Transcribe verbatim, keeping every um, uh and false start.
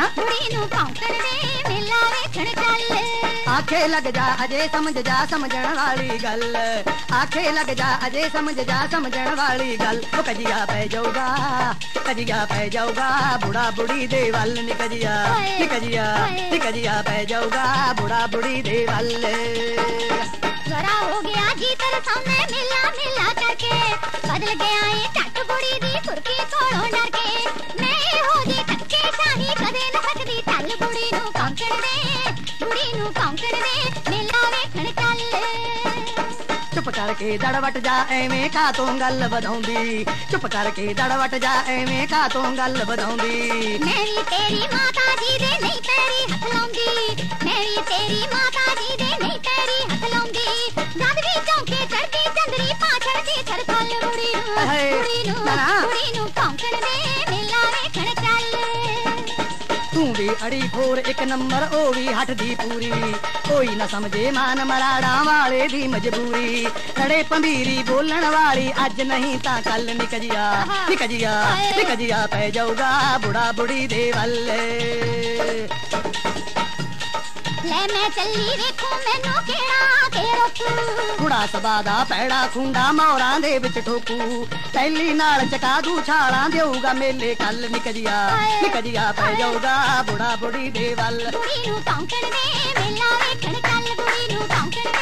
ਕੁੜੀ ਨੂੰ ਭੌਂਕਣ ਦੇ ਮੇਲਾ ਵੇਖਣ ਚੱਲ। ਆਖੇ ਲੱਗ ਜਾ ਅਜੇ ਸਮਝ ਜਾ ਸਮਝਣ ਵਾਲੀ ਗੱਲ, ਆਖੇ ਲੱਗ ਜਾ ਅਜੇ ਸਮਝ ਜਾ ਸਮਝਣ ਵਾਲੀ ਗੱਲ। ਉਹ ਕਜੀਆ ਪੈ ਜਾਊਗਾ, ਕਜੀਆ ਪੈ ਜਾਊਗਾ ਬੁੜਾ ਬੁੜੀ ਦੇ ਵੱਲ ਨੀ ਕਜੀਆ, ਨੀ ਕਜੀਆ, ਨੀ ਕਜੀਆ ਪੈ ਜਾਊਗਾ ਬੁੜਾ ਬੁੜੀ ਦੇ ਵੱਲ। ਜ਼ਰਾ ਹੋ ਗਿਆ ਜੀ ਤਰਸਾਉਣੇ ਮੇਲਾ ਮੇਲਾ ਕਰਕੇ, ਬਦਲ ਗਿਆ ਏ ਝੱਟ ਬੁੜੀ ਦੀ ਕੁਰਕੀ ਕੋਲੋਂ ਡਰ ਕੇ। ਮੈਂ ਇਹੋ ਜੀ ਟੱਕੇ ਸ਼ਾਹੀ ਕਦੇ ਨਾ ਸਕਦੀ ਚੱਲ। ਬੁੜੀ ਨੂੰ ਭੌਂਕਣ ਦੇ, ਬੁੜੀ ਨੂੰ ਭੌਂਕਣ ਦੇ ਮੇਲਾ ਵੇਖਣ ਚੱਲ। ਚੁੱਪ ਕਰਕੇ ਦੜ ਵਟ ਜਾ ਐਵੇਂ ਕਾ ਤੋਂ ਗੱਲ ਵਧਾਉਂਦੀ, ਚੁੱਪ ਕਰਕੇ ਦੜ ਵਟ ਜਾ ਐਵੇਂ ਕਾ ਤੋਂ ਗੱਲ ਵਧਾਉਂਦੀ। ਮੈਂ ਵੀ ਤੇਰੀ ਮਾਤਾ ਜੀ ਦੇ ਨਹੀਂ ਪੈਰੀ ਹੱਥ ਲਾਉਂਦੀ, ਮੈਂ ਵੀ ਤੇਰੀ ਮਾਤਾ ਜੀ ਦੇ ਨਹੀਂ ਪੈਰੀ ਹੱਥ ਲਾਉਂਦੀ। ਜਦ ਵੀ ਚੌਂਕੇ ਚੜਦੀ ਚੰਦਰੀ ਪਾਛੜ ਦੀ ਛੜਕਲ। ਬੁੜੀ ਨੂੰ, ਬੁੜੀ ਨੂੰ, ਬੁੜੀ ਨੂੰ ਭੌਂਕਣ ਦੇ ਮੇਲਾ ਵੇਖਣ ਚੱਲ। ਤੂੰ ਵੀ ਅੜੀ ਖੋਰ ਇੱਕ ਨੰਬਰ ਉਹ ਵੀ ਹੱਟਦੀ ਪੂਰੀ, ਕੋਈ ਨਾ ਸਮਝੇ ਮਾਨ ਮਰਾੜਾ ਵਾਲੇ ਦੀ ਮਜਬੂਰੀ। ਲੜੇ ਪੰਬੀਰੀ ਬੋਲਣ ਵਾਲੀ ਅੱਜ ਨਹੀਂ ਤਾਂ ਕੱਲ ਨੀ ਕਜੀਆ, ਨੀ ਕਜੀਆ, ਨੀ ਕਜੀਆ ਪੈ ਜਾਊਗਾ ਬੁੜਾ ਬੁੜੀ ਦੇ ਵੱਲ। ਲੈ ਮੈਂ ਚੱਲੀ ਵੇਖੂ ਮੈਨੂੰ ਕਿਹੜਾ ਕੇ ਰੋਕੂ। ਕੁੜਾ ਸਭਾ ਦਾ ਪੈੜਾ ਖੁੰਡਾ ਮੋਰਾਂ ਦੇ ਵਿੱਚ ਠੋਕੂ, ਪਹਿਲੀ ਨਾਲ ਚਕਾ ਦੂ ਛਾਲਾਂ ਦੇਊਗਾ ਮੇਲੇ ਕੱਲ। ਨੀ ਕਜੀਆ, ਨੀ ਕਜੀਆ ਪੈ ਜਾਊਗਾ ਬੁੜਾ ਬੁੜੀ ਦੇ ਵੱਲ। ਬੁੜੀ ਨੂੰ ਭੌਂਕਣ ਦੇ ਮੇਲਾ ਵੇਖਣ ਚੱਲ, ਬੁੜੀ ਨੂੰ ਭੌਂਕਣ